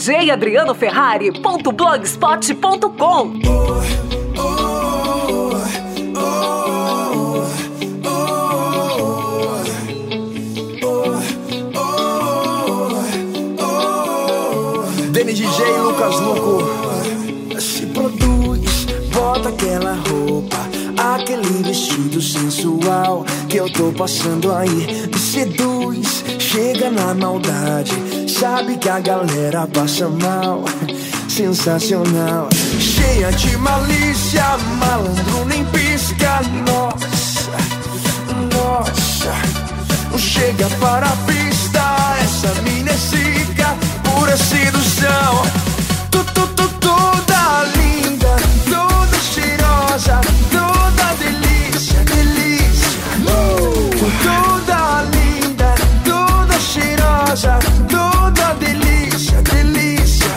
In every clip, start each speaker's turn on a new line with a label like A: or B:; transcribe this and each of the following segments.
A: djadrianoferrari.blogspot.com.
B: Deni DJ, Lucas Luco. Se produz, bota aquela roupa, aquele vestido sensual que eu tô passando aí. Me seduz, chega na maldade, sabe que a galera passa mal. Sensacional, cheia de malícia, malandro nem pisca. Nossa, nossa, chega para a pista, essa mina é zica, pura sedução. Toda linda, toda cheirosa, toda delícia, delícia. Toda linda, toda cheirosa, toda delícia, delícia.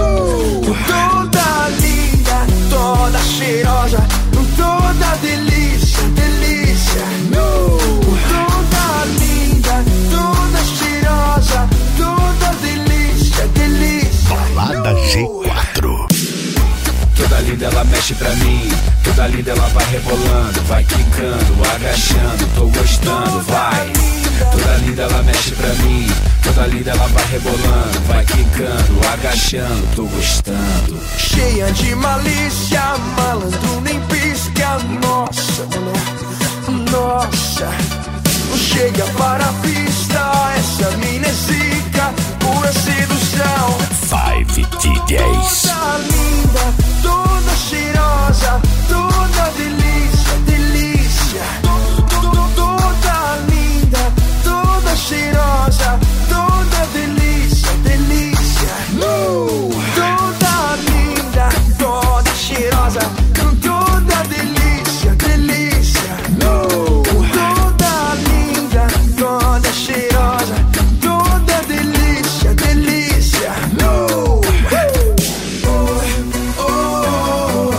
B: Toda linda, toda cheirosa, toda delícia, delícia. Toda linda, toda cheirosa, toda delícia, delícia.
C: Balada G4.
D: Toda linda ela mexe pra mim, toda linda ela vai rebolando, vai quicando, agachando, tô gostando, vai. Toda linda ela mexe pra mim, toda linda ela vai rebolando, vai quicando, agachando, tô gostando.
B: Cheia de malícia, malandro nem pisca. Nossa, mulher, nossa, chega para a pista, essa mina é zica, pura sedução.
C: 5 DJs.
B: Toda linda, toda cheirosa, toda delícia, delícia. Toda linda, toda cheirosa, toda delícia, delícia. Toda linda, toda cheirosa, toda delícia, delícia. Toda linda, toda cheirosa, toda delícia, delícia.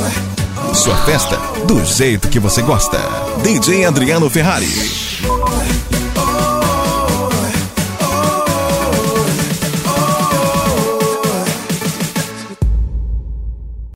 C: Sua festa do jeito que você gosta. DJ Adriano Ferrari.